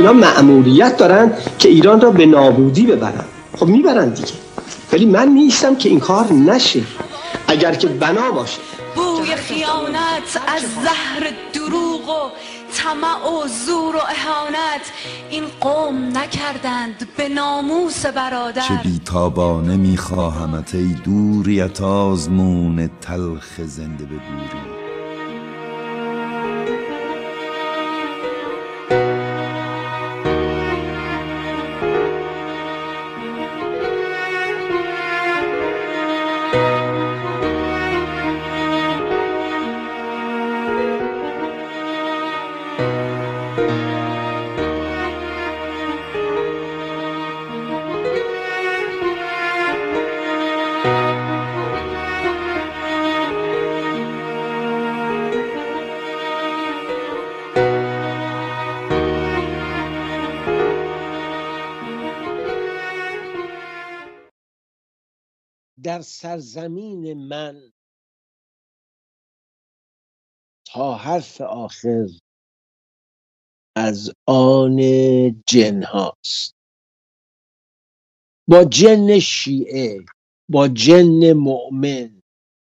اینا مأموریت دارن که ایران را به نابودی ببرن. خب میبرن دیگه، ولی من می‌ایستم که این کار نشه. اگر که بنا باشه بوی خیانت از زهر دروغ و طمع و زور و اهانت این قوم نکردند به ناموس برادر. چه بیتابانه میخواهمت ای دوریت آزمون تلخ زنده به گوری. در سرزمین من تا حرف آخر از آن جن هاست، با جن شیعه، با جن مؤمن،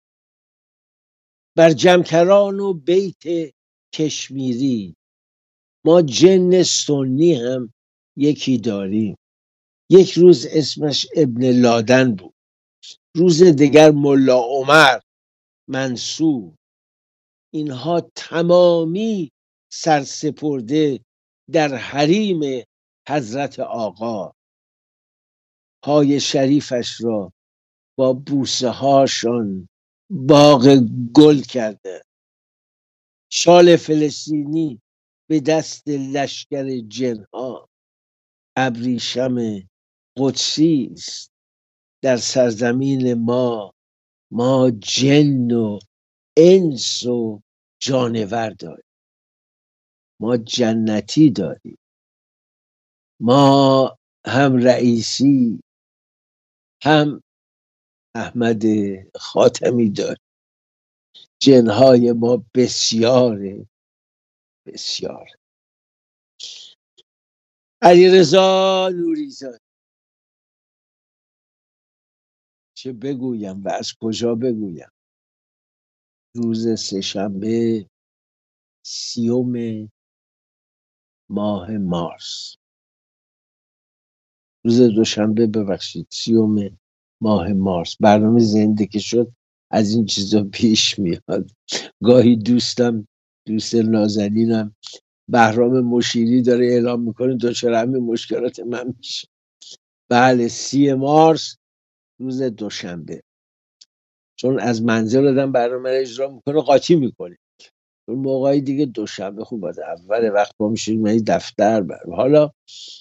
بر جمکران و بیت کشمیری. ما جن سنی هم یکی داریم، یک روز اسمش ابن لادن بود، روز دیگر ملا عمر، منصور. اینها تمامی سرسپرده در حریم حضرت آقا، پای شریفش را با بوسه هاشان باغ گل کرده. شال فلسطینی به دست لشکر جنها. ابریشم قدسی است در سرزمین ما جن و انس و جانور داریم، ما جنتی داریم، ما هم رئیسی هم احمد خاتمی داریم. جنهای ما بسیاره بسیار. علیرضا نوریزاده، چه بگویم و از کجا بگویم؟ روز سه‌شنبه 30 ماه مارس، روز دوشنبه ببخشید 30 ماه مارس. برنامه زنده که شد از این چیزا پیش میاد. گاهی دوست نازنینم بهرام مشیری داره اعلام میکنه دچار همین مشکلات من میشه. بله 30 مارس روز دوشنبه، چون از منزل آدم برنامه رو اجرا میکنه قاطی میکنه. اون موقعی دیگه دوشنبه خوب باشه، اول وقت ما میشیم من دفتر حالا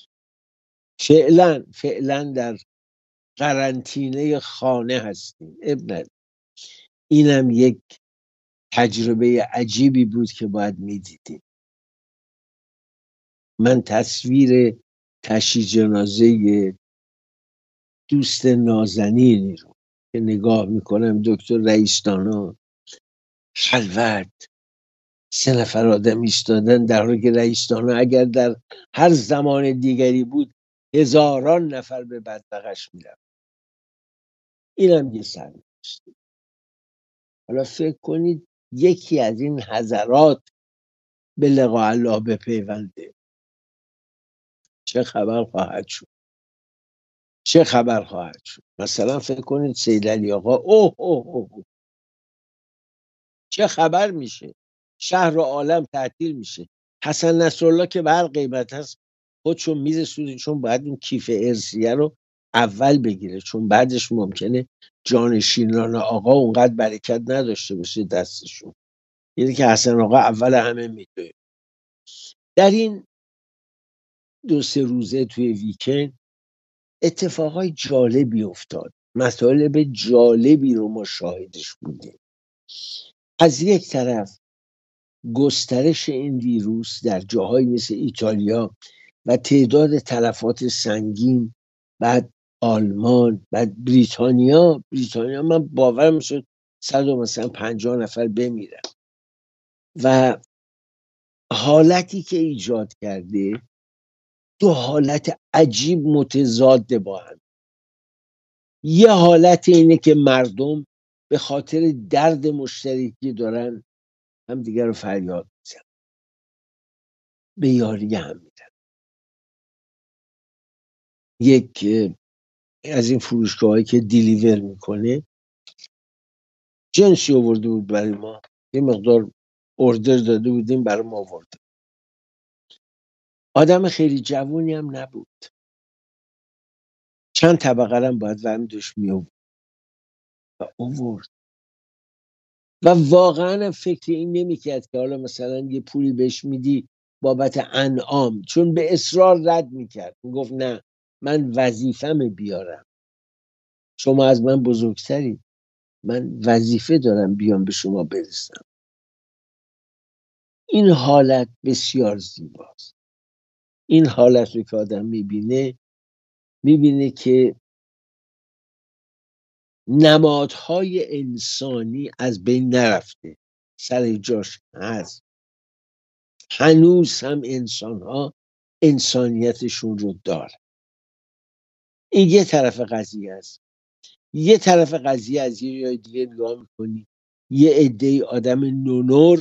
فعلا در قرنطینه خانه هستیم. ابن اینم یک تجربه عجیبی بود که باید میدیدیم. من تصویر تشییع جنازه دوست نازنینی رو که نگاه میکنم، دکتر رئیس‌دانا خلوت 3 نفر آدم ایستادن، در حالی که رئیس‌دانا اگر در هر زمان دیگری بود هزاران نفر به بدبغش میرفت. اینم یه سرنوشت. حالا فکر کنید یکی از این حضرات به لقاء الله بپیونده، چه خبر خواهد شد؟ چه خبر خواهد شد؟ مثلا فکر کنید سید علی آقا، اوه اوه اوه چه خبر میشه؟ شهر و عالم تعطیل میشه. حسن نصرالله که به هر قیمت هست خودشو میرسونه، چون باید اون کیف ارثیه رو اول بگیره، چون بعدش ممکنه جانشینان آقا اونقدر برکت نداشته باشه دستشون. یعنی که حسن آقا اول همه میدوه. در این 2-3 روزه توی ویکند اتفاقای جالبی افتاد، مطالب جالبی رو ما شاهدش بودیم. از یک طرف گسترش این ویروس در جاهایی مثل ایتالیا و تعداد تلفات سنگین، بعد آلمان، بعد بریتانیا من باورم شد 150 نفر بمیرن. و حالتی که ایجاد کرده دو حالت عجیب متضاد با هم. یه حالت اینه که مردم به خاطر درد مشترکی دارن هم دیگر رو فریاد میزنن، به یاری هم میدن. یک از این فروشگاه هایی که دیلیور میکنه جنسی آورده بود برای ما، یه مقدار اوردر داده بودیم برای ما آورده. آدم خیلی جوونی هم نبود، چند طبقه هم باید ورمدش می آورد و آورد و واقعا فکر این نمیکرد که حالا مثلا یه پولی بهش میدی بابت انعام، چون به اصرار رد میکرد، میگفت نه من وظیفم بیارم، شما از من بزرگتری، من وظیفه دارم بیام به شما برسم. این حالت بسیار زیباست. این حالت رو که آدم میبینه که نمادهای انسانی از بین نرفته، سر جاش هست. هنوز هم انسان ها انسانیتشون رو داره. این یه طرف قضیه است. یه طرف قضیه از یه جای دیگه نگاه میکنی، یه عده آدم نونور،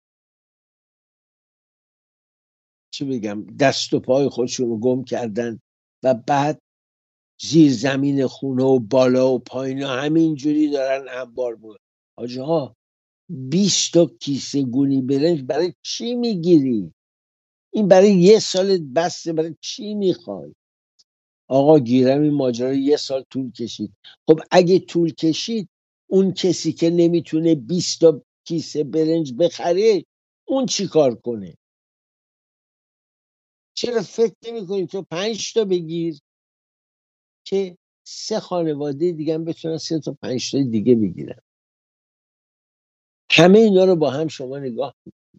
چه بگم، دست و پای خودشون رو گم کردن و بعد زیر زمین خونه و بالا و پایین همینجوری دارن انبار بود. حاجی ها 20 تا کیسه گونی برنج برای چی میگیری؟ این برای یه سال بسته، برای چی میخوای؟ آقا گیرم این ماجرا 1 سال طول کشید. خب اگه طول کشید، اون کسی که نمیتونه 20 تا کیسه برنج بخره اون چی کار کنه؟ چرا فکر نمی کنی تو 5 تا بگیر که 3 خانواده دیگه هم بتونن 3 تا 5 تا دیگه بگیرن؟ همه اینا رو با هم شما نگاه کنید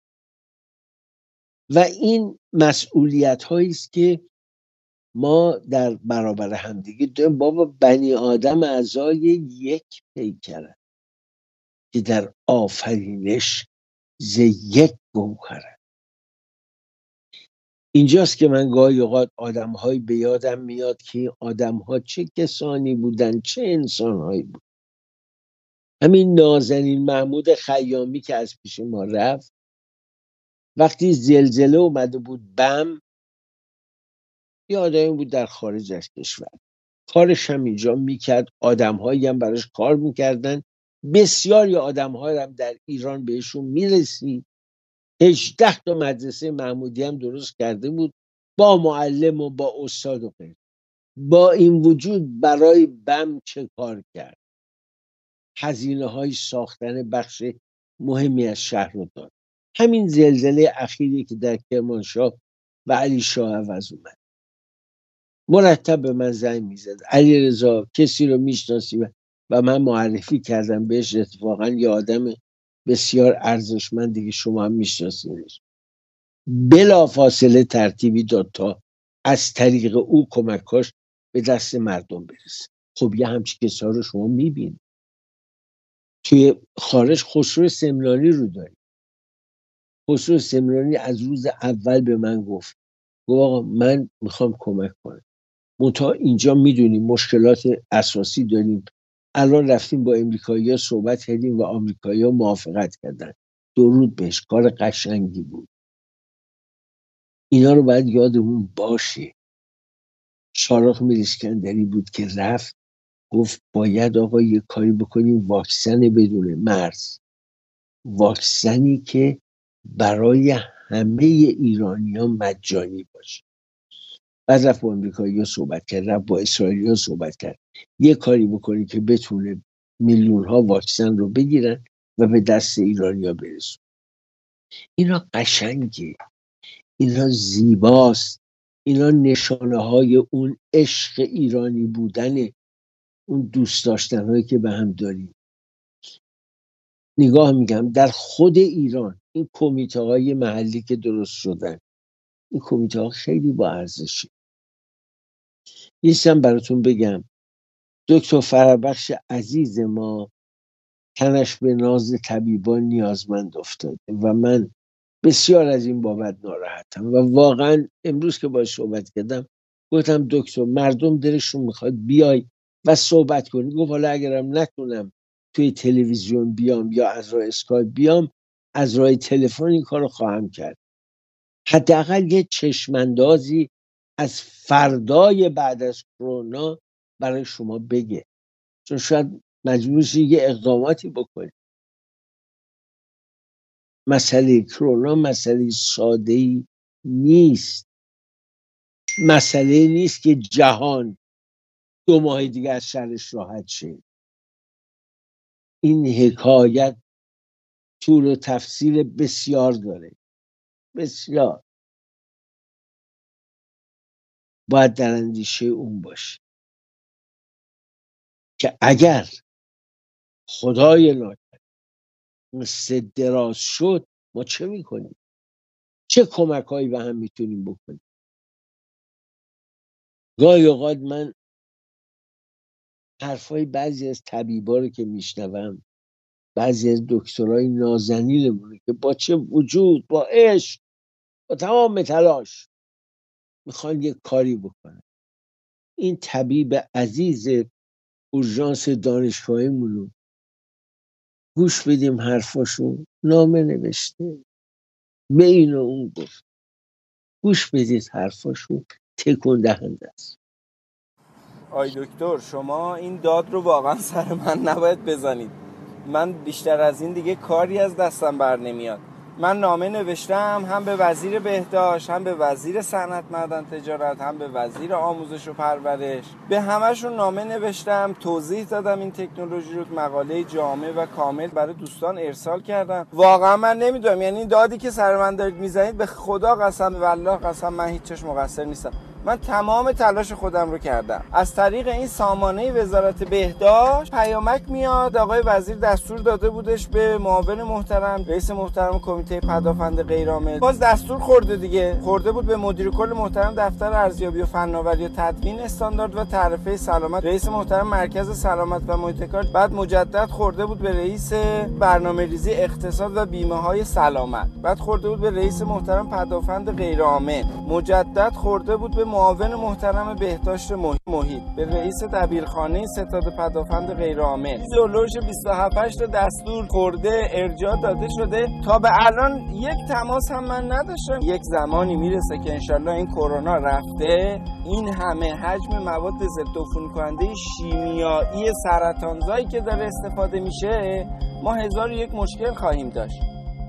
و این مسئولیت هایی است که ما در برابر همدیگه داریم. بابا بنی آدم اعضای یک پیکره که در آفرینش ز یک گوهره. اینجاست که من گاهی اوقات آدم‌هایی به یادم میاد که آدم‌ها چه کسانی بودن، چه انسان‌هایی بود. همین نازنین محمود خیامی که از پیش ما رفت، وقتی زلزله اومده بود بم، یه آدمی بود در خارج از کشور، کارش هم اینجا میکرد، آدم‌هایی هم براش کار میکردن، بسیاری آدم‌ها هم در ایران بهشون میرسید. 18 تا مدرسه محمودی هم درست کرده بود با معلم و با استاد و غیره. با این وجود برای بم چه کار کرد؟ هزینه های ساختن بخش مهمی از شهر رو داد. همین زلزله اخیری که در کرمانشاه و علی شاه عوض اومد، مرتب به من زنگ میزد، علیرضا کسی رو میشناسی؟ و من معرفی کردم بهش، اتفاقا یه آدم بسیار ارزشمندی که شما هم میشناسینش. بلا فاصله ترتیبی داد تا از طریق او کمکاش به دست مردم برسه. خب یه همچی کسا رو شما میبین توی خارج. خسرو سمنانی رو داری. خسرو سمنانی از روز اول به من گفت آقا من میخوام کمک کنم، منتها اینجا میدونیم مشکلات اساسی داریم. الان رفتیم با امریکایی‌ها صحبت کردیم و آمریکایی‌ها موافقت کردن. درود بهش، کار قشنگی بود. اینا رو باید یادمون باشه. شارق میراسکندری بود که رفت گفت باید آقا یه کاری بکنیم، واکسن بدون مرز، واکسنی که برای همه ایرانیان مجانی باشه. بعد رفت با امریکایی‌ها صحبت کرد، رفت با اسرائیلی‌ها صحبت کرد، یه کاری بکنی که بتونه میلیون‌ها واکسن رو بگیرن و به دست ایرانی‌ها برسون. اینا قشنگه، اینا زیباست، اینا نشانه های اون عشق ایرانی بودنه، اون دوست داشتن هایی که به هم داریم. نگاه میگم در خود ایران این کمیته های محلی که درست شدن، این کمیته ها خیلی با ارزشه. نیستم براتون بگم دکتر فربخش عزیز ما تنش به ناز طبیبان نیازمند افتاده و من بسیار از این بابت ناراحتم و واقعا امروز که باهاش صحبت کردم گفتم دکتر مردم دلشون میخواد بیای و صحبت کنی. گفت حالا اگرم نتونم توی تلویزیون بیام یا از راه اسکایپ بیام، از راه تلفن این کارو خواهم کرد. حداقل یه چشماندازی از فردای بعد از کرونا برای شما بگه، چون شاید مجبور شی یه اقداماتی بکنی. مسئله کرونا مسئله ساده‌ای نیست. مسئله نیست که جهان 2 ماه دیگه از شرش راحت شه. این حکایت طول و تفصیل بسیار داره، بسیار. باید در اندیشه اون باشه که اگر خدای ناکرده مثل دراز شد ما چه میکنیم؟ چه کمک هایی به هم میتونیم بکنیم؟ گاهی اوقات من حرفای بعضی از طبیبا رو که میشنوم، بعضی از دکترای نازنینمونه که با چه وجود، با عشق، با تمام تلاش میخوان یه کاری بکنن. این طبیب عزیز اورژانس دانشگاهیمون رو گوش بدیم، حرفاشو نامه نوشته، به این و اون گفت. گوش بدید حرفاشو، تکون دهنده است. آی دکتر، شما این داد رو واقعا سر من نباید بزنید. من بیشتر از این دیگه کاری از دستم بر نمیاد. من نامه نوشتم هم به وزیر بهداشت، هم به وزیر صنعت معدن تجارت، هم به وزیر آموزش و پرورش. به همشون نامه نوشتم، توضیح دادم این تکنولوژی رو، مقاله جامع و کامل برای دوستان ارسال کردم. واقعا من نمیدونم، یعنی این دادی که سر من دارید میزنید، به خدا قسم والله قسم من هیچ چش مقصر نیستم. من تمام تلاش خودم رو کردم. از طریق این سامانه وزارت بهداشت پیامک میاد، آقای وزیر دستور داده بودش به معاون محترم، رئیس محترم کمیته پدافند غیرعامل، باز دستور خورده دیگه، خورده بود به مدیر کل محترم دفتر ارزیابی و فناوری و تدوین استاندارد و تعرفه سلامت، رئیس محترم مرکز سلامت و محیط کار، بعد مجدد خورده بود به رئیس برنامه‌ریزی اقتصاد و بیمه‌های سلامت، بعد خورده بود به رئیس محترم پدافند غیرعامل، مجدد خورده بود به معاون محترم بهداشت محیط، به رئیس دبیرخانه ستاد پدافند غیرعامل. جلوش 27 تا دستور خورده، ارجاع داده شده. تا به الان یک تماس هم من نداشتم. یک زمانی میرسه که انشالله این کرونا رفته، این همه حجم مواد ضد عفونی کننده شیمیایی سرطانزایی که داره استفاده میشه، ما 1001 مشکل خواهیم داشت.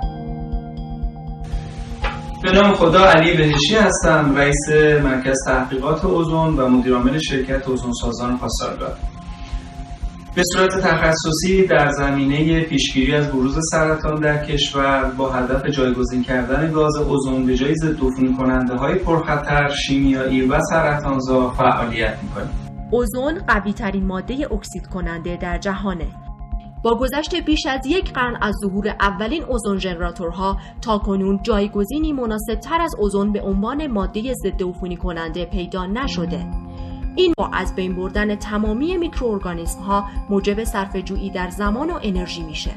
به نام خدا، علی بهشتی هستم، رئیس مرکز تحقیقات اوزون و مدیرعامل شرکت اوزون سازان پاسارگاد. به صورت تخصصی در زمینه پیشگیری از بروز سرطان در کشور با هدف جایگزین کردن گاز اوزون به جای ضدعفونی کننده‌های پرخطر شیمیایی و سرطانزا فعالیت می‌کنیم. اوزون قوی‌ترین ماده اکسید کننده در جهانه. با گذشت بیش از 1 قرن از ظهور اولین اوزون ژنراتورها تاکنون جایگزینی مناسب‌تر از اوزون به عنوان ماده ضد عفونی کننده پیدا نشده. این با از بین بردن تمامی میکروارگانیسم‌ها موجب صرفه‌جویی در زمان و انرژی میشه.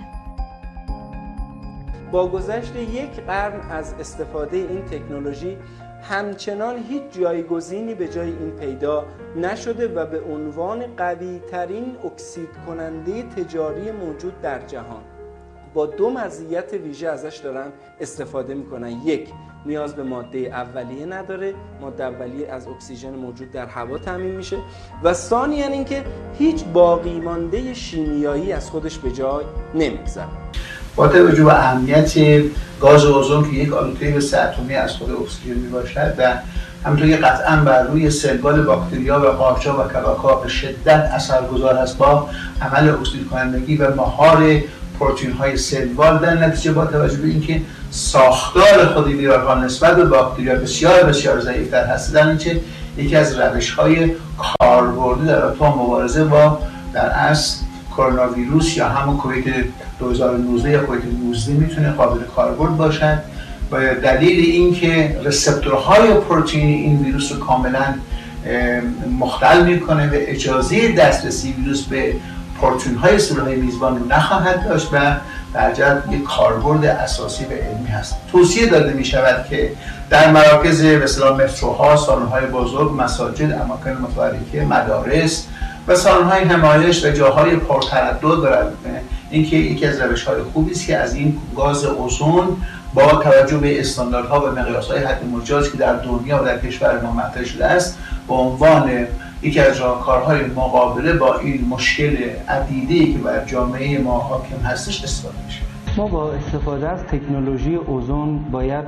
با گذشت 1 قرن از استفاده این تکنولوژی همچنان هیچ جایگزینی به جای این پیدا نشده و به عنوان قوی ترین اکسید کننده تجاری موجود در جهان با 2 مزیت ویژه ازش دارن استفاده میکنن. 1، نیاز به ماده اولیه نداره، ماده اولیه از اکسیژن موجود در هوا تامین میشه، و ثانیاً اینکه هیچ باقی مانده شیمیایی از خودش به جای نمیگذاره. با توجه به اهمیت گاز اوزون که یک آلوده به 3 اتمی از خود اکسیژن میباشد و همونطور که قطعاً بر روی سلول باکتریا و قارچ‌ها و کلاغ‌ها به شدت اثرگذار است با عمل اکسید کنندگی و مهار پروتئین‌های سلول، در نتیجه با توجه به اینکه ساختار خود ویرال‌ها نسبت به باکتریا بسیار بسیار ضعیف‌تر هست، در نتیجه یکی از روش‌های کاربردی در رابطه مبارزه با در اصل کرونا ویروس یا همون کووید 2019 یا کووید 19 میتونه قابل کاربرد باشد و دلیل اینکه رسپتورهای پروتئینی این ویروس رو کاملا مختل میکنه و اجازه دسترسی ویروس به پروتئین‌های سلول میزبان رو نخواهد داشت و در جهت یک کاربرد اساسی و علمی هست. توصیه داده می شود که در مراکز به اصطلاح متروها، سالن‌های بزرگ، مساجد، اماکن متحرکه، مدارس و سالن‌های همایش و جاهای پرتردد دارد. اینکه یکی از روش‌های خوبی است که از این گاز اوزون با توجه به استانداردها و مقیاس‌های حد مجاز که در دنیا و در کشور ما مطرح شده است به عنوان یکی از راهکارهای مقابله با این مشکل عدیده‌ای که بر جامعه ما حاکم هستش استفاده میشه. ما با استفاده از تکنولوژی اوزون باید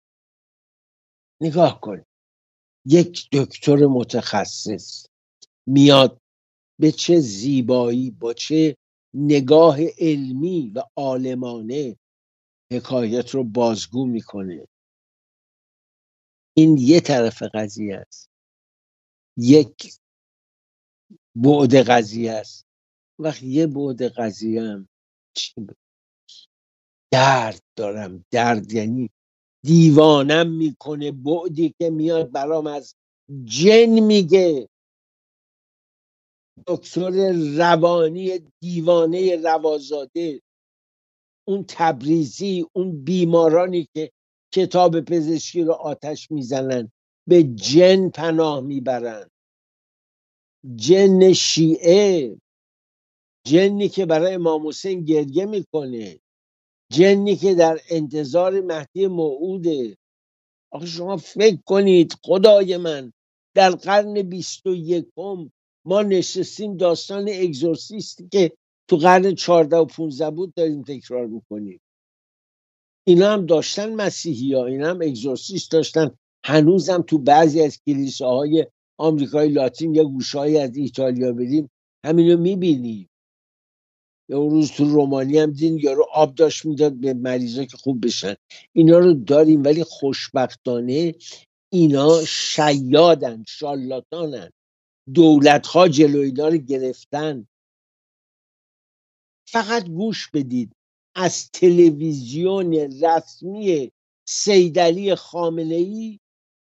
نگاه کن، یک دکتر متخصص میاد به چه زیبایی با چه نگاه علمی و عالمانه حکایت رو بازگو میکنه. این یه طرف قضیه است، یک بعد قضیه است. وقتی یه بعد قضیه هم درد دارم، درد یعنی دیوانم میکنه، بعدی که میاد برام از جن میگه. دکتر روانی دیوانه روازاده، اون تبریزی، اون بیمارانی که کتاب پزشکی رو آتش میزنن به جن پناه میبرن. جن شیعه، جنی که برای امام حسین گریه میکنه، جنی که در انتظار مهدی موعوده. آخه شما فکر کنید خدای من در قرن 21 ما نشستیم داستان اگزورسیستی که تو قرن 14 و 15 بود داریم تکرار میکنیم. اینا هم داشتن مسیحی ها، اینا هم اگزورسیست داشتن. هنوزم تو بعضی از کلیساهای آمریکای لاتین یا گوشه‌ای از ایتالیا بریم همینو میبینیم. یا اون روز تو رومانی هم دیدین یارو آب داشت میداد به مریضا که خوب بشن. اینا رو داریم، ولی خوشبختانه اینا شیادن، شالاتانن. دولت‌ها جلوی اینا رو گرفتن. فقط گوش بدید، از تلویزیون رسمی سیدعلی خامنه‌ای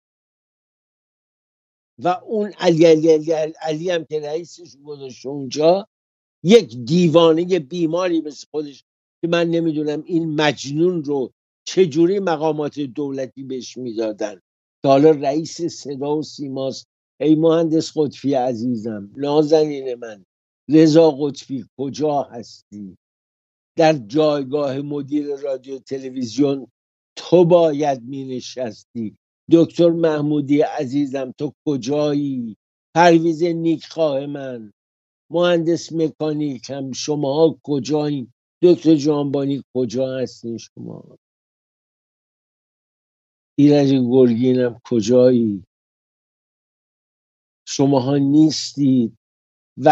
و اون علی هم که رئیسش گذاشته اونجا، یک دیوانه بیماری مثل خودش که من نمیدونم این مجنون رو چجوری مقامات دولتی بهش میدادن که حالا رئیس صدا و سیماست. ای مهندس قطبی عزیزم، نازنین من، رضا قطبی کجا هستی؟ در جایگاه مدیر رادیو تلویزیون تو باید می نشستی. دکتر محمودی عزیزم تو کجایی؟ پرویز نیکخواه من، مهندس مکانیک هم شما کجایین؟ دکتر جانبانی کجا هستین شما؟ ایرج گرگینم کجایی؟ شماها نیستید. و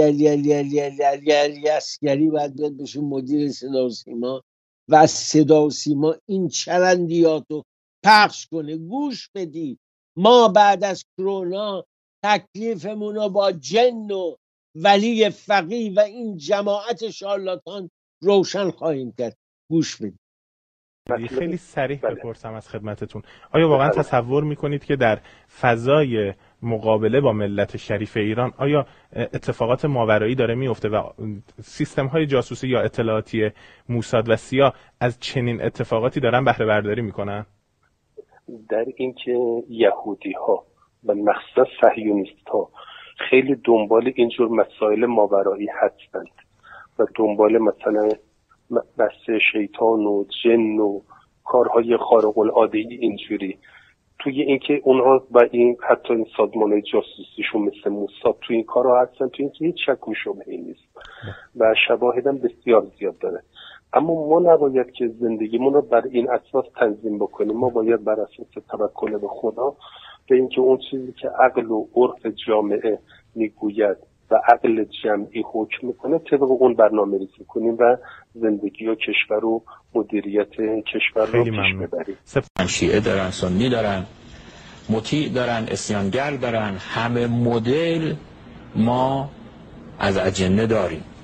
علی عسگری باید بیاد بشه مدیر صدا و سیما و از صدا و سیما این چرندیات رو پخش کنه. گوش بدید، ما بعد از کرونا تکلیفمون رو با جن و ولی فقیه و این جماعت شارلاتان روشن خواهیم کرد. گوش بدید. خیلی صریح بپرسم از خدمتتون، آیا واقعا تصور میکنید که در فضای مقابله با ملت شریف ایران آیا اتفاقات ماورایی داره میفته و سیستم های جاسوسی یا اطلاعاتی موساد و سیا از چنین اتفاقاتی دارن بهره برداری میکنن؟ در اینکه یهودی ها و مخصوصا صهیونیست ها خیلی دنبال اینجور مسائل ماورایی هستند و دنبال مثلا بحث شیطان و جن و کارهای خارق العاده اینجوری، توی اینکه اونها و این حتی این سازمان‌های جاسوسیشون مثل موساد توی این کارها هستن، توی اینکه هیچ شک و شبهه‌ای نیست و شواهدم بسیار زیاد داره. اما ما نباید که زندگیمون رو بر این اساس تنظیم بکنیم. ما باید بر اساس توکل به خدا، به اینکه اون چیزی که عقل و عرف جامعه میگوید و عقل جمعی حکم میکنه طبق اون برنامه‌ریزی کنیم و زندگی و کشور و مدیریت کشور رو پیش ببریم. شیعه دارن، سنی دارن، مطیع دارن، اسیانگر دارن، همه مدل ما از اجنه داریم.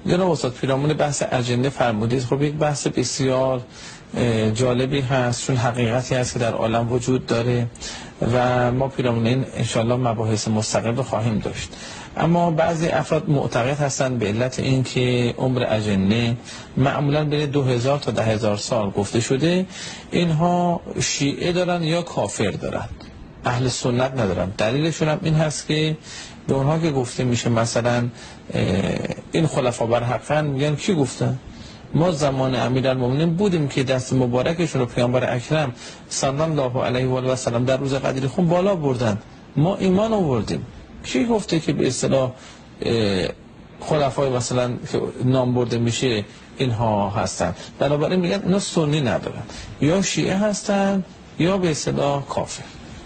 جناب استاد پیرامون بحث اجنده فرمودید. خب یک بحث بسیار جالبی هست، چون حقیقتی هست که در عالم وجود داره و ما پیرامون این انشالله مباحث مستقل رو خواهیم داشت. اما بعضی افراد معتقد هستند به علت اینکه عمر اجنه معمولا بین 2000 تا 10000 سال گفته شده، اینها شیعه دارن یا کافر دارن، اهل سنت ندارن. دلیلشون هم این هست که به اونها که گفته میشه مثلا این خلفا بر حقن، میگن کی گفتن؟ ما زمان امیرالمومنین بودیم که دست مبارکشون رو پیامبر اکرم صلی الله علیه و آله و سلم در روز قدیر خون بالا بردن، ما ایمان آوردیم. کی گفته که به اصطلاح خلفای مثلا که نام برده میشه اینها هستن؟ بنابراین میگن اینا سنی ندارن، یا شیعه هستن یا به اصطلاح کافر.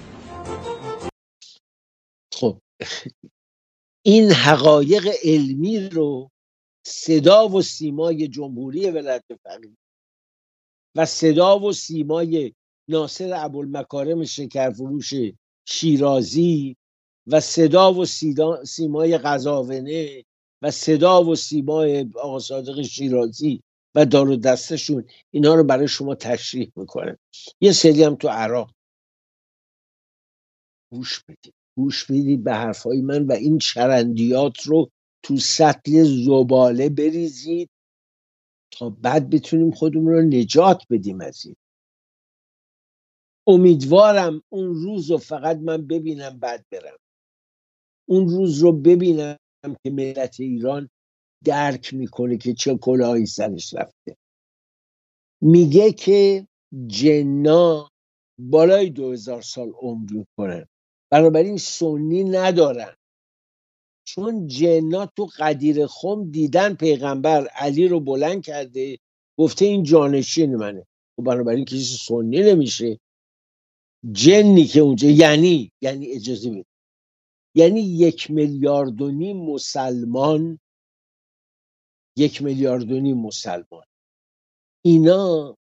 خب این حقایق علمی رو صدا و سیمای جمهوری ولایت فقیه و صدا و سیمای ناصر ابوالمکارم شکرفروش شیرازی و صدا و سیمای قزاوینه و صدا و سیمای آقا صادق شیرازی و دار و دستشون اینا رو برای شما تشریح میکنه. یه سری هم تو عراق. گوش بدید به حرفای من و این چرندیات رو تو سطل زباله بریزید تا بعد بتونیم خودمون رو نجات بدیم از این. امیدوارم اون روز رو فقط من ببینم بعد برم. اون روز رو ببینم که ملت ایران درک میکنه که چه کلاهی سرش رفته. میگه که جنا بالای 2000 سال عمر میکنن، بنابراین سنی ندارن، چون جنا تو قدیر خم دیدن پیغمبر علی رو بلند کرده گفته این جانشین منه، و بنابراین کسی سنی نمیشه. جنی که اونجا یعنی اجازه بده، یعنی 1.5 میلیارد مسلمان، 1.5 میلیارد مسلمان اینا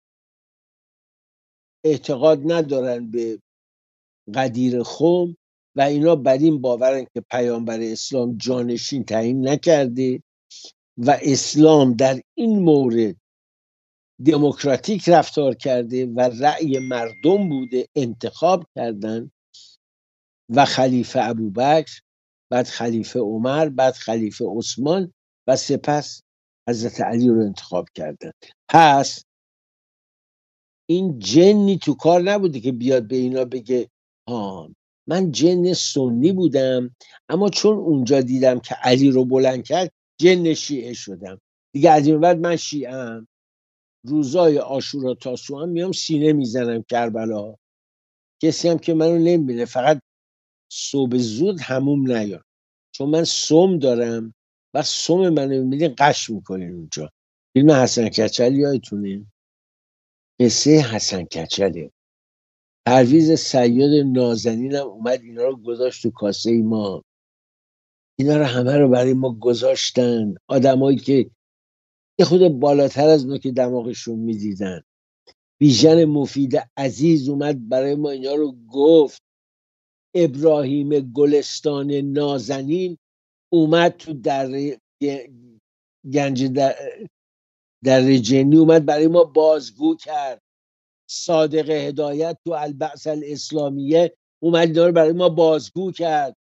اعتقاد ندارن به قدیر خم و اینا بر این باورن که پیامبر اسلام جانشین تعیین نکرده و اسلام در این مورد دموکراتیک رفتار کرده و رأی مردم بوده، انتخاب کردن و خلیفه ابوبکر، بعد خلیفه عمر، بعد خلیفه عثمان و سپس حضرت علی رو انتخاب کردن. پس این جنی تو کار نبوده که بیاد به اینا بگه من جن سنی بودم اما چون اونجا دیدم که علی رو بلند کرد جن شیعه شدم دیگه، از این بعد من شیعه ام. روزای عاشورا تاسوعا میام سینه میزنم کربلا، کسی هم که منو نمیبینه، فقط صبح زود حموم نیار چون من سم دارم و سم منو میبینی قش میکنین. اونجا فیلم حسن کچل یادتونه؟ قصه حسن کچله. پرویز صیاد نازنین هم اومد اینا رو گذاشت تو کاسه ما. اینا رو همه رو برای ما گذاشتن، آدمایی که یه خود بالاتر از ما که دماغشون میدیدن. بیژن مفید عزیز اومد برای ما اینا رو گفت. ابراهیم گلستان نازنین اومد تو در گنج در جنی اومد برای ما بازگو کرد. صادق هدایت تو البعث الاسلامیه اومد اینا رو برای ما بازگو کرد.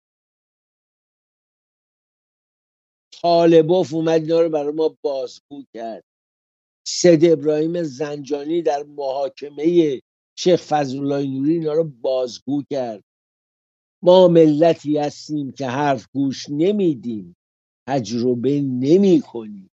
طالباف اومد اینا رو برای ما بازگو کرد. سید ابراهیم زنجانی در محاکمه شیخ فضلالله نوری اینا رو بازگو کرد. ما ملتی هستیم که حرف گوش نمیدیم، تجربه نمی کنیم.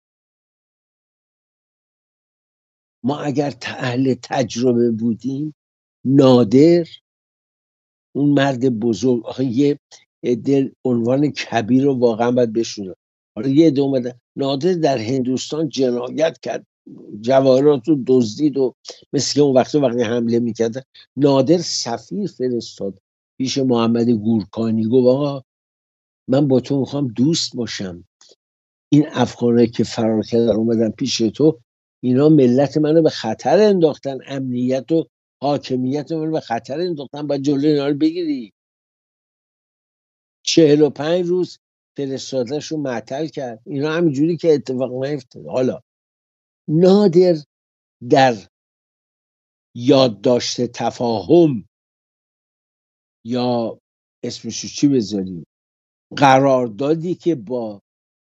ما اگر اهل تجربه بودیم، نادر اون مرد بزرگ، آخه یه عنوان کبیر رو واقعا باید بشونه. حالا یه عده اومدن نادر در هندوستان جنایت کرد، جواهرات رو دزدید و مثل که اون وقتی حمله میکرد. نادر سفیر فرستاد پیش محمد گورکانی، گفت آقا من با تو میخوام دوست باشم، این افغانایی که فرار کردن اومدن پیش تو، اینا ملت منو به خطر انداختن، امنیت و حاکمیت منو به خطر انداختن، باید جلوی اینا رو بگیری. 45 روز فرستادش رو معطل کرد. اینا همینجوری که اتفاق نیفتاد. حالا نادر در یادداشت تفاهم یا اسمشو چی بذاریم قراردادی که با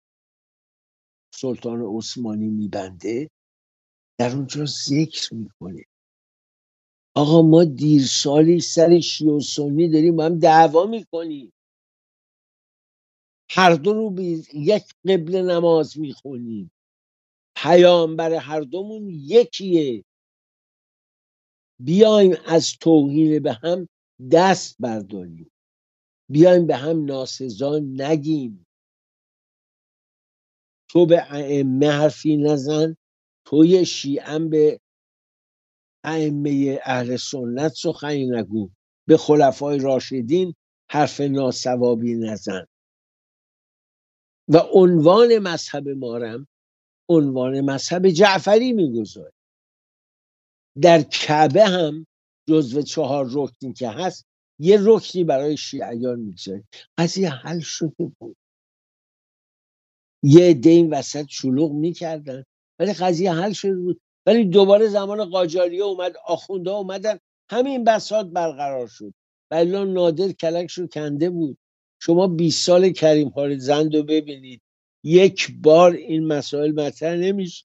سلطان عثمانی میبنده در اونجا ذکر میکنه آقا ما دیر سالی سر شیعه و سنی داریم با هم دعوا میکنیم، هر دو رو به یک قبله نماز میخونیم، پیامبر هر دومون یکیه، بیایم از توهین به هم دست برداریم، بیایم به هم ناسزا نگیم، تو به ائمه حرفی نزن، توی شیعم به ائمه اهل سنت سخنی نگو، به خلفای راشدین حرف ناصوابی نزن. و عنوان مذهب مارم عنوان مذهب جعفری میگذاره. در کعبه هم جزو 4 رکنی که هست یه رکنی برای شیعیان میگذاره. قضیه حل شده بود، یه عده این وسط شلوغ میکردن ولی قضیه حل شده بود. ولی دوباره زمان قاجاریه اومد، آخونده اومدن، همین بساط برقرار شد. ولی نادر کلکش رو کنده بود. شما 20 سال کریم خالد زند رو ببینید، یک بار این مسائل مطرح نمیشه.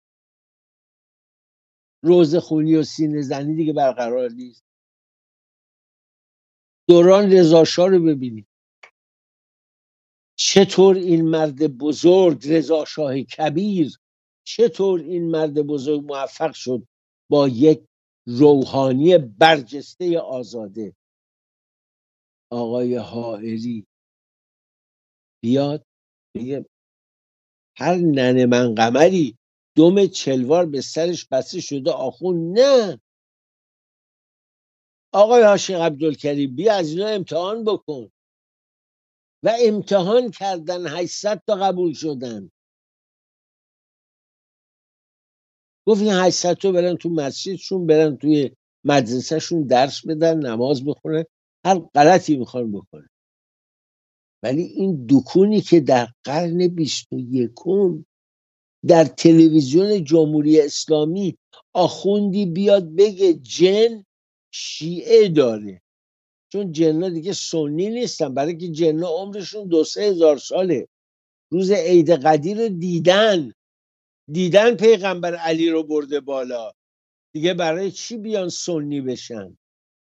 روزه خونی و سینه زنی دیگه برقرار نیست. دوران رضا شاه رو ببینید، چطور این مرد بزرگ رضا شاه کبیر، چطور این مرد بزرگ موفق شد با یک روحانی برجسته آزاده آقای حائری بیاد بگه هر ننه من قمری دم چلوار به سرش بسته شده آخون. نه آقای حاشق عبدالکریم بیا از اینا امتحان بکن. و امتحان کردن، 800 تا قبول شدن. گفت این 800 تا برن تو مسجدشون، برن توی مدرسهشون درس بدن، نماز بخونن، هر غلطی میخوان بکنن. ولی این دکونی که در قرن 21 در تلویزیون جمهوری اسلامی آخوندی بیاد بگه جن شیعه داره، چون جن‌ها دیگه سنی نیستن، برای که جن‌ها عمرشون 2-3 هزار ساله. روز عید قدیر رو دیدن پیغمبر علی رو برده بالا، دیگه برای چی بیان سنی بشن؟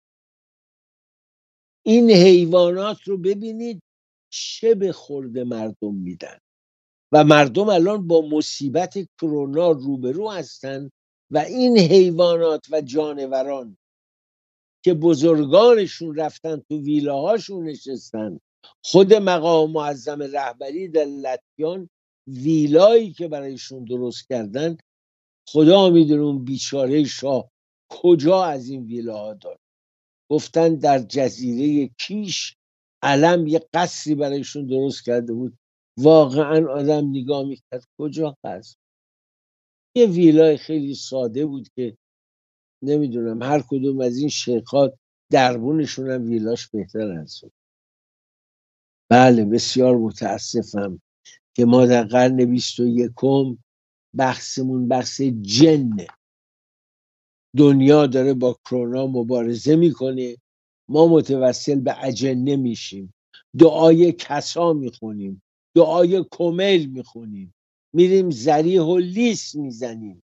این حیوانات رو ببینید چه به خورد مردم میدن و مردم الان با مصیبت کرونا روبرو هستن و این حیوانات و جانوران که بزرگانشون رفتن تو ویلاهاشون نشستن. خود مقام معظم رهبری در لطیان ویلایی که برایشون درست کردن، خدا میدونه اون بیچاره شاه کجا از این ویلاها داد. گفتن در جزیره کیش علم یه قصری برایشون درست کرده بود. واقعا آدم نگاه میکرد کجا قصر؟ یه ویلای خیلی ساده بود که نمیدونم هر کدوم از این شیخات دربونشون هم ویلاش بهتر از اون. بله بسیار متاسفم که ما در قرن 21 بحثمون بحث جنه. دنیا داره با کرونا مبارزه میکنه، ما متوسل به اجنه میشیم، دعای کسا میخونیم، دعای کمیل میخونیم، میریم ذریح و لیس میزنیم.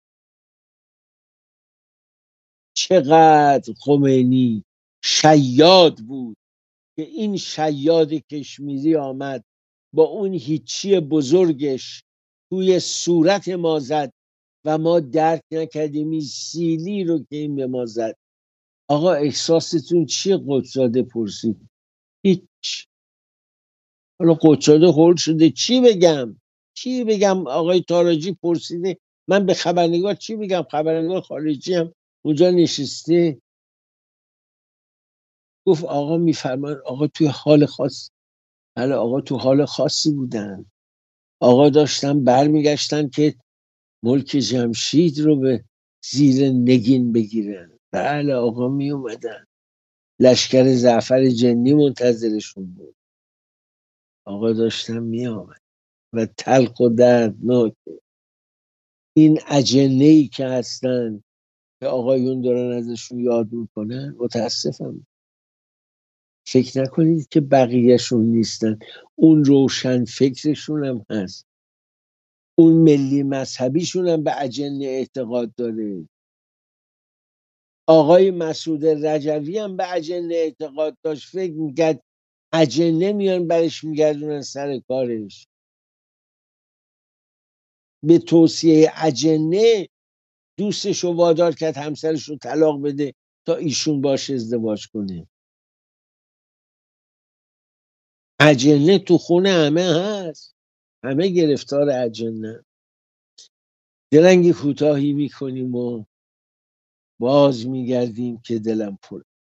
چقدر خمینی شیاد بود که این شیاد کشمیری آمد با اون هیچی بزرگش توی صورت ما زد و ما درک نکردیم این سیلی رو که این به ما زد. آقا احساستون چیه؟ قدساده پرسید. هیچ. حالا قدساده هول شده چی بگم؟ آقای تاراجی پرسیده، من به خبرنگار چی بگم؟ خبرنگار خارجی هم اونجا نشسته. گفت آقا میفرمان آقا توی حال خاص. بله آقا تو حال خاصی بودن. آقا داشتن برمیگشتن که ملک جمشید رو به زیر نگین بگیرن. بله آقا می اومدن، لشکر زعفر جنی منتظرشون بود. آقا داشتم می آمد و تلخ و دردناکه. این اجنه‌ای که هستن که آقایون دارن ازشون یاد میکنن، متاسفم فکر نکنید که بقیهشون نیستن. اون روشن فکرشون هم هست، اون ملی مذهبیشون هم به اجنه اعتقاد داره. آقای مسعود رجوی هم به اجنه اعتقاد داشت، فکر میکرد اجنه میان برش میگردونن سر کارش. به توصیه اجنه دوستش رو وادار کرد همسرش رو طلاق بده تا ایشون باش ازدواج کنه. اجنه تو خونه همه هست، همه گرفتار اجنه. درنگ کوتاهی میکنیم و باز میگردیم که دلم پر.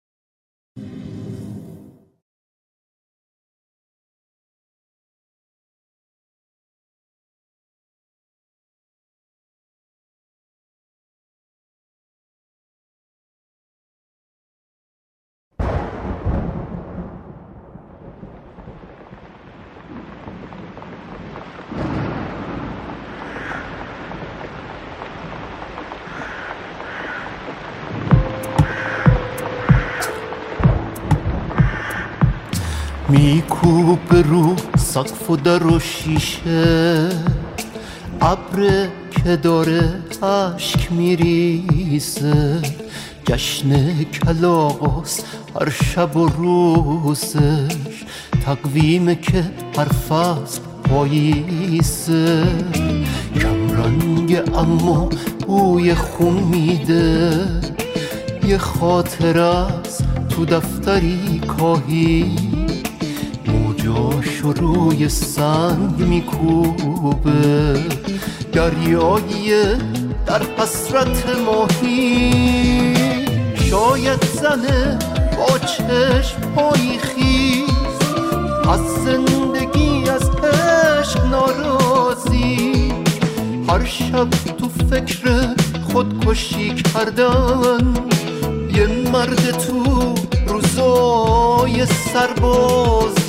میکوب رو سقف و در و شیشه، ابر که داره اشک میریزه، جشن کلاغاست هر شب و روزش، تقویمه که هر فصل پاییزه، کمرنگ اما بوی خون میده، یه خاطر از تو دفتری کاهی، موجاشو روی سنگ میکوبه، دریایی در حسرت ماهی، شاید زنه با چشم‌های خیز، از زندگی از عشق ناراضی، هر شب تو فکر خودکشی کردن، یه مرد تو روزای سربازی.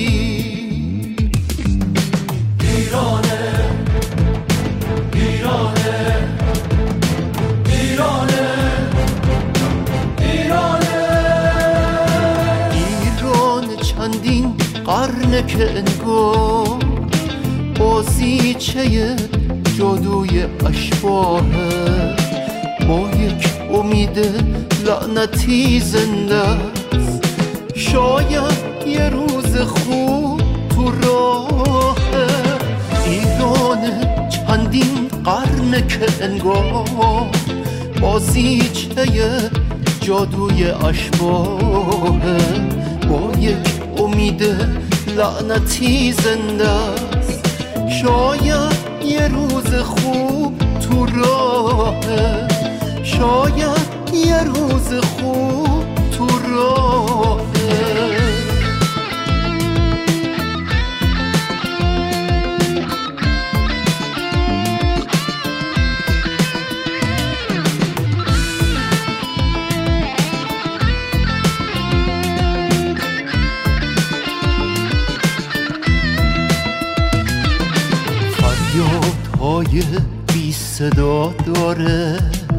ایرانه ایرانه ایرانه ایرانه ایران چندین قرنه که انگار بازیچه جادوی اشباهه، با یک امید لعنتی زنده است، شاید یه روز خوب تو راهه. ایران چندین قرنه که انگار بازیچه جادوی اشباهه، با یک امید لعنتی زنده است، شاید یه روز خوب تو راهه، شاید یه روز خوب تو راهه. فریادهای بی صدا داره،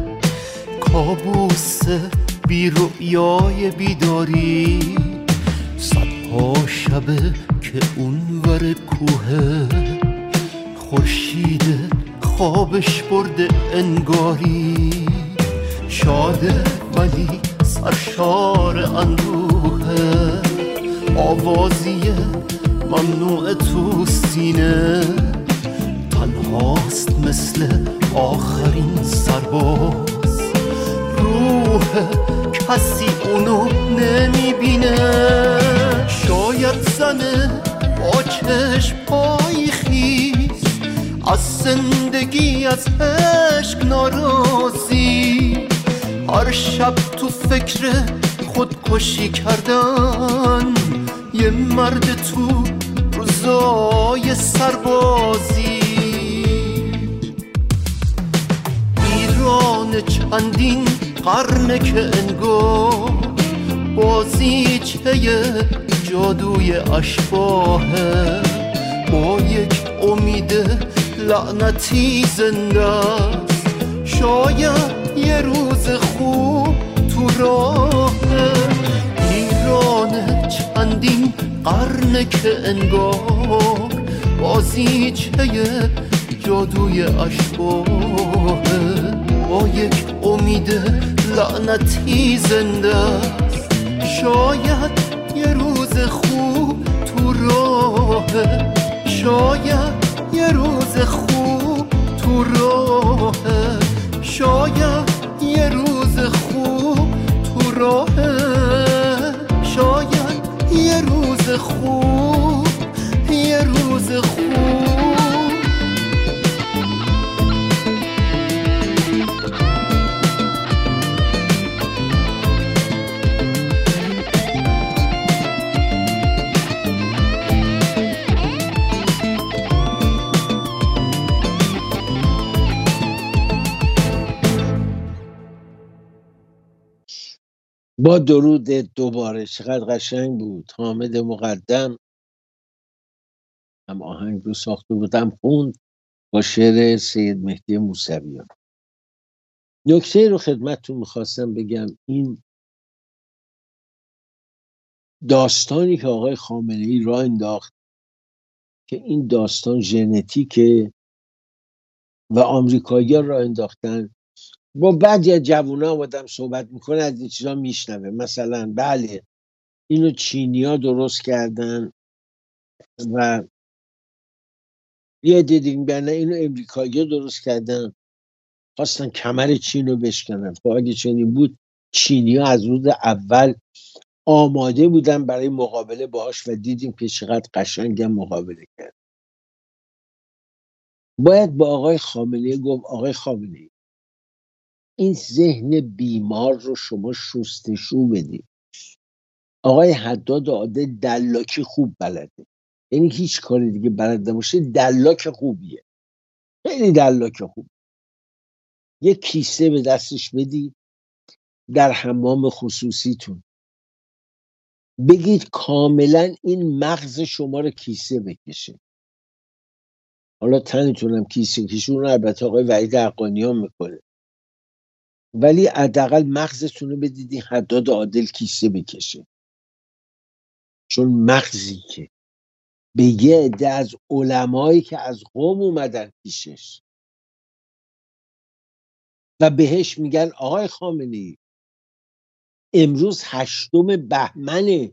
کابوس بی رؤیای بیداری، صدها شبه که اونور کوه، خورشید خوابش برده انگاری، شاده ولی سرشار اندوهه، آوازی ممنوع تو سینه، تنهاست مثل آخرین سرباز، روح کسی اونو نمیبینه، شاید زنه با چشم‌های خیز، از زندگی از عشق ناراضی، هر شب تو فکر خودکشی کردن، یه مرد تو روزای سربازی. ایران چندین قرنه که انگار بازیچه جادوی اشباهه، با یک امید لعنتی زنده است. شاید یه روز خوب تو راهه، ایران چندین قرنه که انگار بازیچه جادوی اشباهه، با یک امید لعنتی زنده است. شاید یه روز خوب تو راهه، شاید یه روز خوب تو راهه، شاید یه روز خوب تو راهه، شاید یه روز خوب، یه روز خوب. با درود دوباره. چقدر قشنگ بود. حامد مقدم هم آهنگ رو ساخته بودم خوند با شعر سید مهدی موسویان. نکته رو خدمتتون میخواستم بگم، این داستانی که آقای خامنه‌ای راه انداخت که این داستان ژنتیکه و آمریکایی‌ها راه انداختن، با بعضی از جوونا آمدم صحبت میکنه از این چیزا میشنوه، مثلا بله اینو چینی‌ها درست کردن و یه دیدیم بینه اینو امریکایی‌ها درست کردن، خواستن کمر چین رو بشکنن. خب اگه چنین بود چینی‌ها از روز اول آماده بودن برای مقابله باهاش و دیدیم که چقدر قشنگم مقابله کرد. باید با آقای خامنه‌ای گفت آقای خامنه‌ای این ذهن بیمار رو شما شستشو بدید. آقای حداد عادل دلاکی خوب بلده، یعنی هیچ کاری دیگه بلد نباشه دلاک خوبیه، خیلی دلاک خوب. یک کیسه به دستش بدید در حمام خصوصیتون، بگید کاملا این مغز شما رو کیسه بکشه. حالا تنتونم کیسه کشون رو البته آقای وحید حقانیان میکنه، ولی حداقل مغزتون رو بدید این حداد عادل کیسه بکشه. چون مغزی که به یه عده از علمایی که از قم اومدن پیشش و بهش میگن آقای خامنه‌ای امروز 8 بهمنه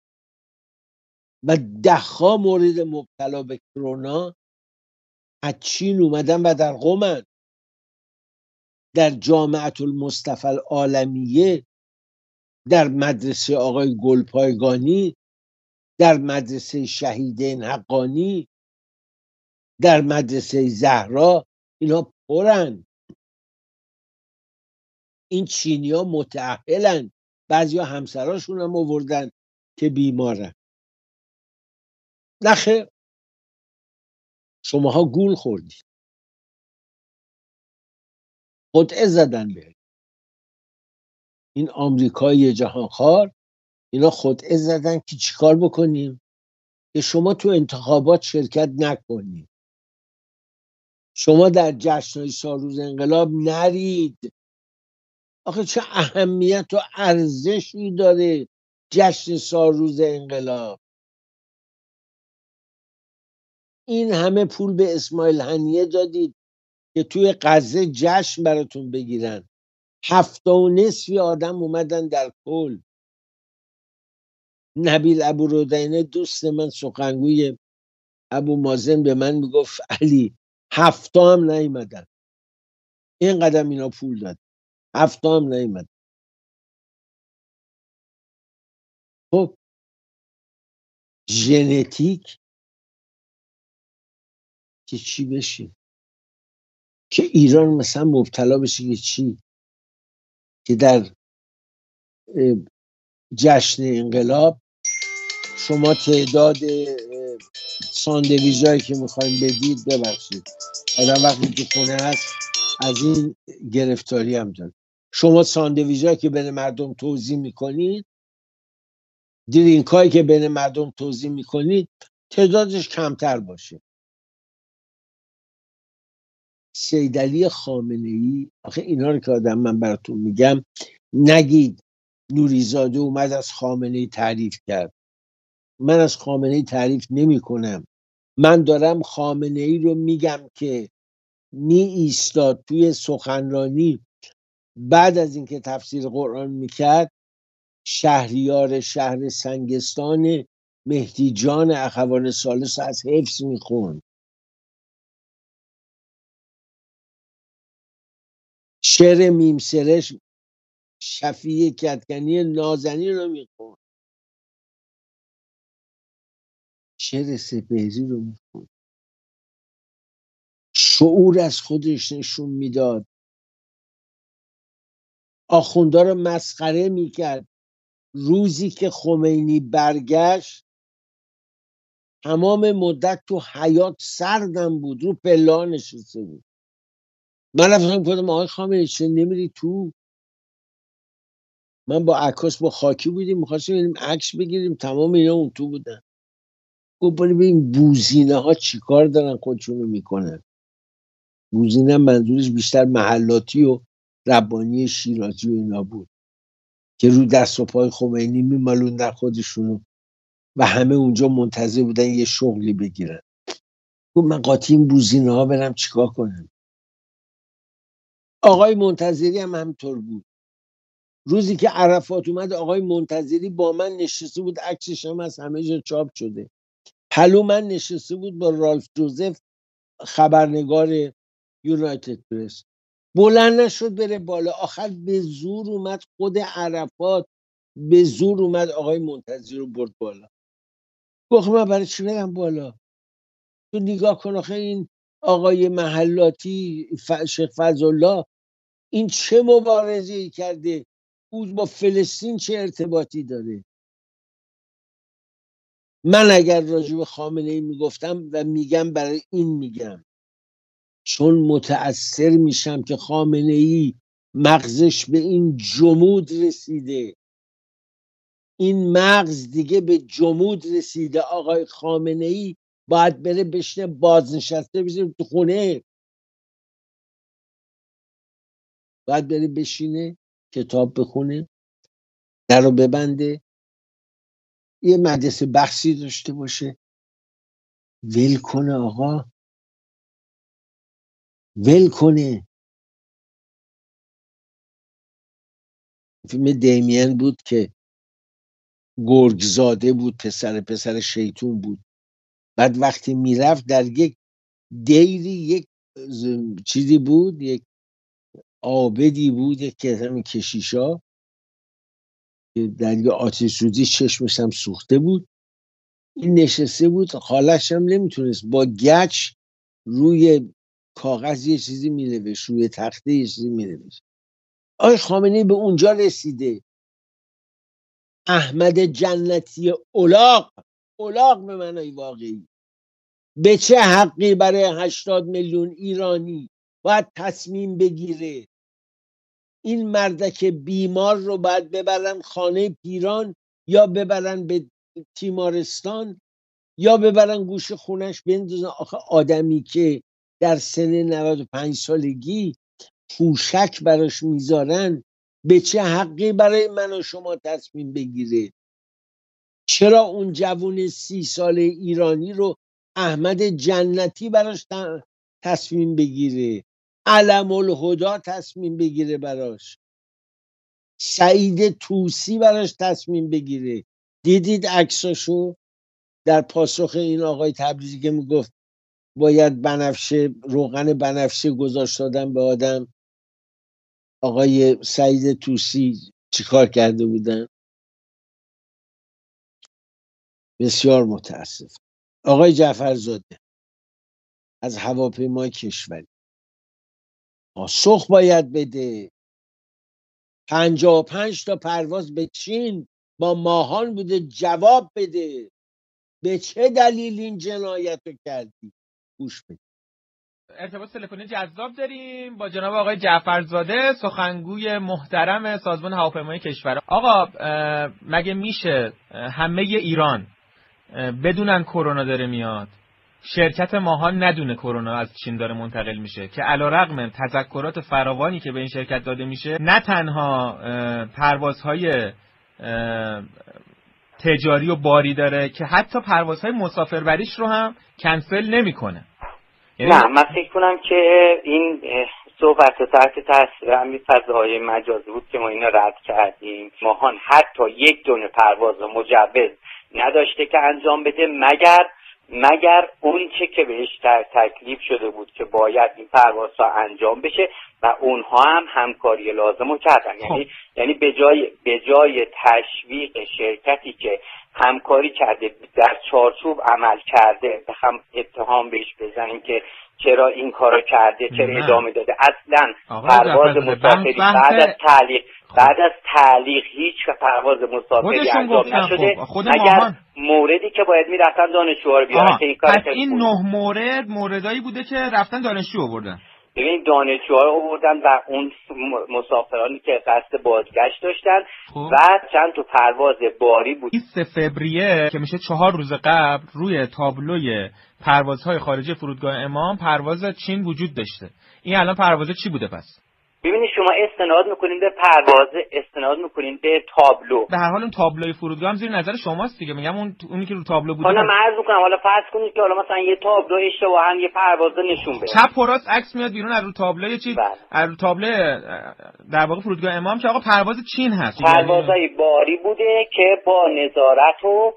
و 10 مورد مبتلا به کرونا از چین اومدن و در قمن، در جامعه المصطفى العالمیه، در مدرسه آقای گلپایگانی، در مدرسه شهیدین حقانی، در مدرسه زهرا، اینا پرن. این چینی ها متأهلن، بعضی ها همسراشون هم آوردن که بیمارن. نخیر، شماها گول خوردید، خدعه زدن به این آمریکای جهانخوار. اینا خدعه زدن که چیکار بکنیم؟ که شما تو انتخابات شرکت نکنید، شما در جشن‌های سالروز انقلاب نرید. آخه چه اهمیت و ارزشی داره جشن سالروز انقلاب؟ این همه پول به اسماعیل هنیه دادید که توی غزه جشن براتون بگیرن، 7.5 آدم اومدن در کل. نبیل ابورودینه دوست من سخنگوی ابو مازن به من میگفت علی 7 هم نیومدن، این قدم اینا پول داد، 7 هم نیومدن. خب ژنتیک که چی بشه؟ که ایران مثلا مبتلا بشه که چی؟ که در جشن انقلاب شما تعداد ساندویچایی که میخوایم بدید، ببخشید آدم وقتی که خونه هست از این گرفتاری هم داره، شما ساندویچایی که بین مردم توزیع میکنید درینکایی که بین مردم توزیع میکنید تعدادش کمتر باشه. سیدعلی خامنه‌ای، آخه اینا رو که آدم من براتون میگم نگید نوریزاده اومد از خامنه‌ای تعریف کرد. من از خامنه‌ای تعریف نمی کنم. من دارم خامنه‌ای رو میگم که می ایستاد توی سخنرانی بعد از اینکه تفسیر قرآن میکرد، شهریار شهر سنگستان مهدی جان اخوان ثالث از حفظ میخوند. شعر میمسرش شفیع کدکنی نازنین رو میخوند. شعر سپهری رو میخوند. شعور از خودش نشون میداد. آخوندا رو مسخره میکرد. روزی که خمینی برگشت تمام مدت تو حیات سردم بود، رو پلا نشسته بود. من رفتم گفتم آقای خامنه‌ای چه نمیری تو؟ من با عکاس با خاکی بودیم میخواستیم بریم عکس بگیریم، تمام اینا اون تو بودن. گفت بریم ببین بوزینه ها چیکار دارن خودشونو میکنن. بوزینه منظورش بیشتر محلاتی و ربانی شیرازی و اینا بود که رو دست و پای خمینی میمالوندن خودشونو و همه اونجا منتظر بودن یه شغلی بگیرن. گفت من قاطی این بوزینه ها برم چیکار کنم. آقای منتظری هم همطور بود. روزی که عرفات اومد آقای منتظری با من نشسته بود، عکسش هم از همه جا چاپ شده. پلو من نشسته بود با رالف جوزف خبرنگار یونایتد پرس. بلند نشد بره بالا. آخر به زور اومد خود عرفات، به زور اومد آقای منتظری رو برد بالا. گفت من برای چی برم بالا؟ تو نگاه کن آخه این آقای محلاتی شیخ فضلالله این چه مبارزه‌ای کرده؟ او با فلسطین چه ارتباطی داره؟ من اگر راجع به خامنه‌ای میگفتم و میگم برای این میگم چون متأثر میشم که خامنه‌ای مغزش به این جمود رسیده. این مغز دیگه به جمود رسیده. آقای خامنه‌ای باید بره بشینه بازنشسته بشه تو خونه. باید بره بشینه کتاب بخونه، در رو ببنده، یه مدرسه بحثی داشته باشه. ول کنه آقا، ول کنه. فیلم دیمین بود که گرگزاده بود، پسر شیطون بود. بعد وقتی میرفت در یک دیری، یک چیزی بود، یک عابدی بود، یک همین کشیشا که در یک آتش سوزی چشمش هم سوخته بود. این نشسته بود، خالش هم نمیتونست با گچ روی کاغذ یه چیزی مینوشت، روی تخته یه چیزی مینوشت. آقای خامنه‌ای به اونجا رسیده. احمد جنتی الاغ به معنای واقعی به چه حقی برای 80 میلیون ایرانی باید تصمیم بگیره این مردک بیمار رو باید ببرن خانه پیران یا ببرن به تیمارستان یا ببرن گوش خونش بندازن؟ آخه آدمی که در سن 95 سالگی پوشک براش میذارن به چه حقی برای من و شما تصمیم بگیره؟ چرا اون جوون 30 ساله ایرانی رو احمد جنتی براش تصمیم بگیره؟ علم الهدا تصمیم بگیره براش؟ سعید طوسی براش تصمیم بگیره؟ دیدید عکساشو در پاسخ این آقای تبریزی که میگفت باید بنفشه، روغن بنفشه گذاشت دادن به آدم؟ آقای سعید طوسی چیکار کرده بودن؟ بسیار متاسف. آقای جعفرزاده از هواپیمای کشوری پاسخ باید بده. 55 تا پرواز به چین با ماهان بوده، جواب بده به چه دلیل این جنایت رو کردی. گوش بده. ارتباط تلفنی جذاب داریم با جناب آقای جعفرزاده، سخنگوی محترم سازمان هواپیمایی کشور. آقا مگه میشه همه ایران بدونن کرونا داره میاد، شرکت ماهان ندونه کرونا از چین داره منتقل میشه، که علیرغم تذکرات فراوانی که به این شرکت داده میشه، نه تنها پروازهای تجاری و باری داره که حتی پروازهای مسافربریش رو هم کنسل نمیکنه. نه، من فکر کنم که این صحبت تحت تاثیر همین فضاهای مجازی بود که ما اینا رد کردیم. ماهان حتی یک دونه پرواز مجوز نداشته که انجام بده مگر اون چه که بهش تکلیف شده بود که باید این پروازها انجام بشه و اونها هم همکاری لازم رو کردن. یعنی به جای تشویق شرکتی که همکاری کرده در چارچوب عمل کرده بخوام اتهام بهش بزنیم که چرا این کارو کرده، چرا ادامه داده. اصلا پرواز مسافری بعد از تعلیق هیچ پرواز مسافری انجام نشده مگر موردی که باید میرفتن دانشجوها رو بیارن که این کار. پس این 9 موردایی بوده که رفتن دانشجو آوردن. ببین دانشجوها رو آوردن و اون مسافرانی که قصد بازگشت داشتن و چند تا پرواز باری بود. 20 فوریه که میشه 4 روز قبل روی تابلوی پروازهای خارجی فرودگاه امام پرواز چین وجود داشته. این الان پرواز چی بوده پس؟ ببینید شما استناد میکنین به پرواز، استناد میکنین به تابلو. به هر حال اون تابلوی فرودگاه هم زیر نظر شماست دیگه. میگم اونی که رو تابلو بوده. حالا من عرض میکنم، حالا فرض کنید که حالا مثلا یه تابلو اشتباهاً یه پرواز نشون بده، چپ و راست عکس میاد بیرون از رو تابلوی چی؟ از رو تابلو در واقع فرودگاه امام که آقا پرواز چین هست. پروازهای باری بوده که با نظارت و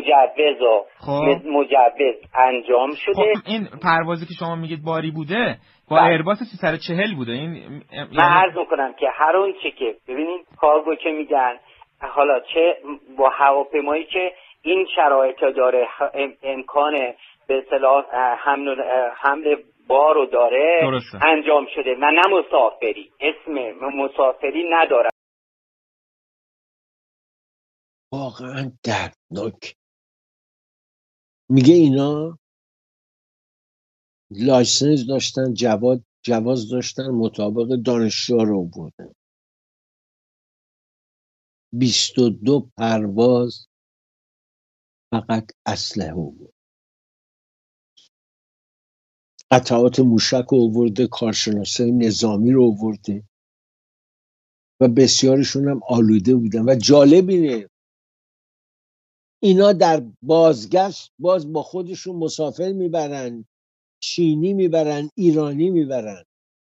مجوز انجام شده. این پروازی که شما میگید باری بوده با ایرباس 340 بوده. این من عرض میکنم که هر اون چه که ببینید کارگو که میگن، حالا چه با هواپیمایی که این شرایط داره، امکان به اصطلاح حمل بار رو داره، درسته، انجام شده و نه مسافری، اسم مسافری نداره. واقعا دردناک. میگه اینا لایسنس داشتن، جواز داشتن، مطابق دانشجو رو بردن. 22 پرواز فقط اسلحه بود. قطعات موشک رو آورده، کارشناسای نظامی رو آورده و بسیارشون هم آلوده بودن. و جالب اینه اینا در بازگشت باز با خودشون مسافر میبرن، چینی میبرن، ایرانی میبرن.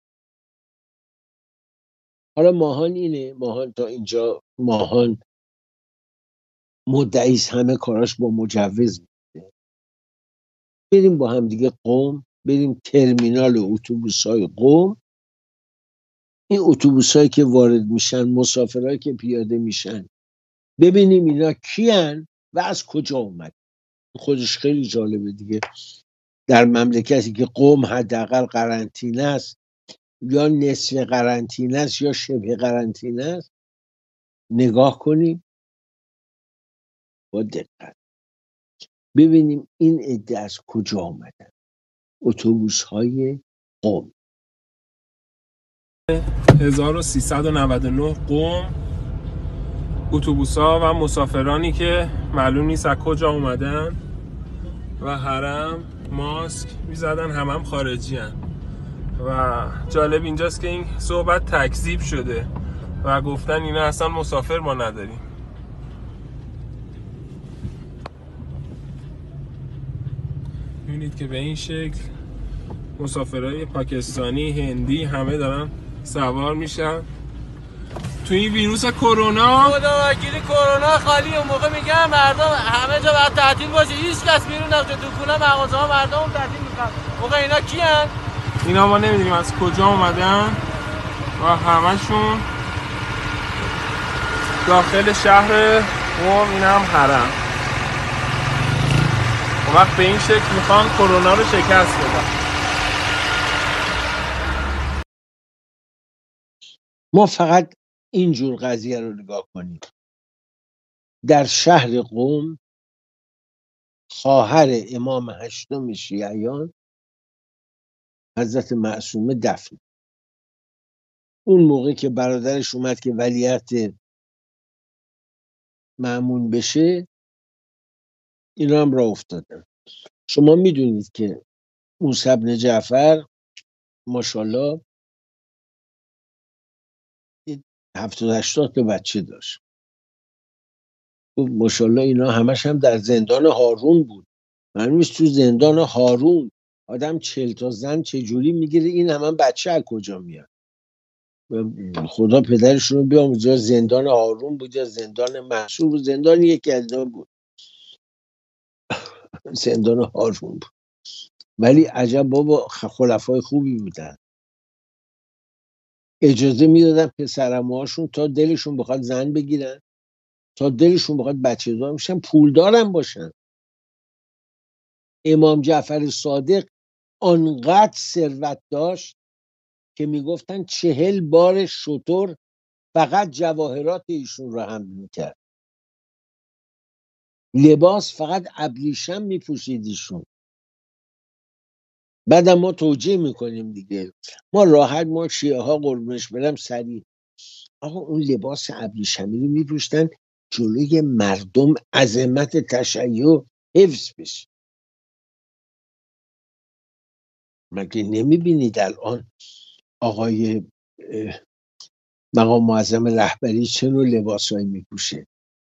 حالا ماهان اینه، ماهان تا اینجا ماهان مدعیست همه کاراش با مجوز میده. بریم با هم دیگه قم، بریم ترمینال اتوبوس‌های قم. این اتوبوس‌هایی که وارد میشن، مسافرایی که پیاده میشن، ببینیم اینا کیان و از کجا اومد. خودش خیلی جالبه دیگه. در مملکتی که قم حداقل قرنطینه است یا نصف قرنطینه است یا شبه قرنطینه است، نگاه کنیم با دقت ببینیم این عده از کجا آمدن. اتوبوس‌های قم 1399 قم، اتوبوس‌ها و مسافرانی که معلوم نیست از کجا اومدن و حرم ماسک میزدن، هم خارجی هن. و جالب اینجاست که این صحبت تکذیب شده و گفتن اینا اصلا مسافر ما نداریم. میبینید که به این شکل مسافرهای پاکستانی، هندی همه دارن سوار میشن تو این ویروس کرونا. خدا وکیلی کرونا خالی. اون موقع میگم مردم همه جا باید تعطیل باشه، هیچ کس بیرون نمیره، تو خونه مغازه ها مردم تعطیل میکنن. موقع اینا کیان؟ اینا ما نمیدونیم از کجا اومدن و همشون داخل شهر قم. این هم حرم. اون وقت به این شکل میخوان کرونا رو شکست بدن. ما فقط اینجور قضیه رو نگاه کنیم. در شهر قم خواهر امام هشتم شیعیان حضرت معصومه دفن. اون موقع که برادرش اومد که ولیعت مأمون بشه، اینا هم راه افتادن. شما میدونید که موسی بن جعفر ماشاءالله 70-80 تا بچه داشت. خب ماشاءالله اینا همش هم در زندان هارون بود. معلومه تو زندان هارون آدم 40 تا زن چجوری میگیره؟ این همه بچه از کجا میاد؟ خدا پدرشون رو بیامرزه. زندان هارون بود یا زندان منصور بود، زندان یکی از اینا بود. زندان هارون بود. ولی عجب بابا، خلفای خوبی بودن. اجازه میدادن پسرعموهاشون تا دلشون بخواد زن بگیرن، تا دلشون بخواد بچه دار میشن، پولدارم باشن. امام جعفر صادق آنقدر ثروت داشت که میگفتن 40 بار شتر فقط جواهرات ایشون رو حمل میکرد. لباس فقط ابریشم میپوشید ایشون. بعدم ما توجیه میکنیم دیگه، ما راحت، ما شیعه ها قربونش برم سریع، آقا اون لباس ابریشمی رو میپوشتن جلوی مردم عظمت تشیع حفظ بشه. مگه نمیبینید الان آقای مقام معظم رهبری چه نوع لباسایی میپوشه؟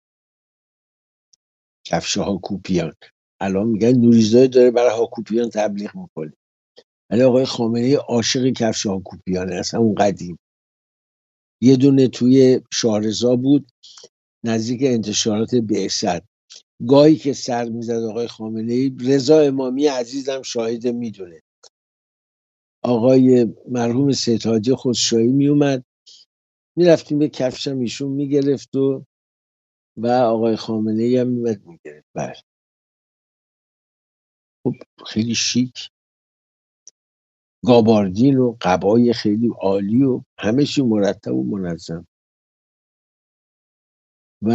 کفش هاکوپیان. الان میگن نوریزاده داره برای هاکوپیان تبلیغ میکنه، ولی آقای خامنه‌ای عاشق کفش هاکوپیانه، اصلا اون قدیم. یه دونه توی شاهرضا بود نزدیک انتشارات بعثت، گاهی که سر میزد آقای خامنه‌ای، رضا امامی عزیزم شاهد میدونه، آقای مرحوم سید حاجی خسروی میومد، میرفتیم به کفشم ایشون میگرفت و آقای خامنه‌ای هم میومد میگرفت. بله خب خیلی شیک، گاباردین و قبای خیلی عالی و همه چی مرتب و منظم. و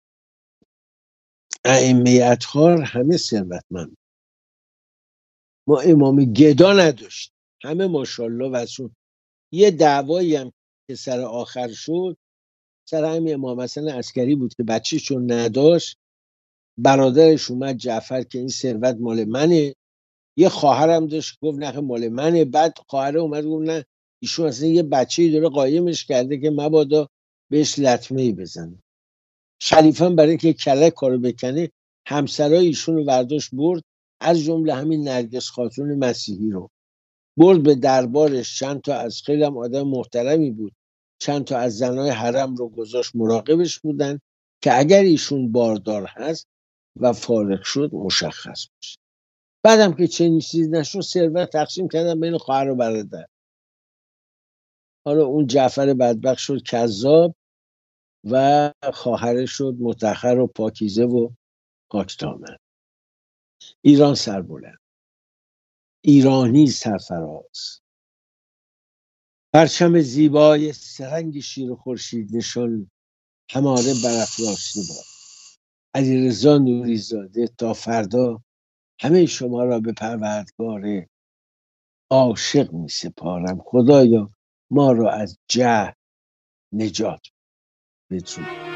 ائمه اطهار همه ثروتمند. ما امام گدا نداشت، همه ماشاءالله وسون. یه دعوایی هم که سر آخر شد سر همین امام حسن عسکری بود که بچه چون نداشت، برادرش اومد جعفر که این ثروت مال منه، یه خواهرم داشت گفت نه مال منه، بعد خواهره اومد گفت نه ایشون اصلا یه بچه‌ای داره قایمش کرده که مبادا بهش لطمه‌ای بزنه. خلیفه هم برای اینکه کله کارو بکنه همسرای ایشون رو برداشت برد، از جمله همین نرگس خاتون مسیحی رو برد به دربارش. چند تا از، خیلی هم آدم محترمی بود، چند تا از زنای حرم رو گذاشت مراقبش بودن که اگر ایشون باردار هست و فارغ شد مشخص بشه. بعدم که چنین چیزی نشد ثروت تقسیم کردن بین خواهر و برادر. حالا اون جعفر بدبخت شد کذاب و خواهر شد مطهر و پاکیزه و پاکدامن. ایران سربلند، ایرانی سرفراز، پرچم زیبای سرنگ شیر و خورشید نشان هماره برافراشته باد. علیرضا نوریزاده تا فردا همه شما را به پروردگار عاشق می سپارم. خدایا ما را از جهل نجات بده.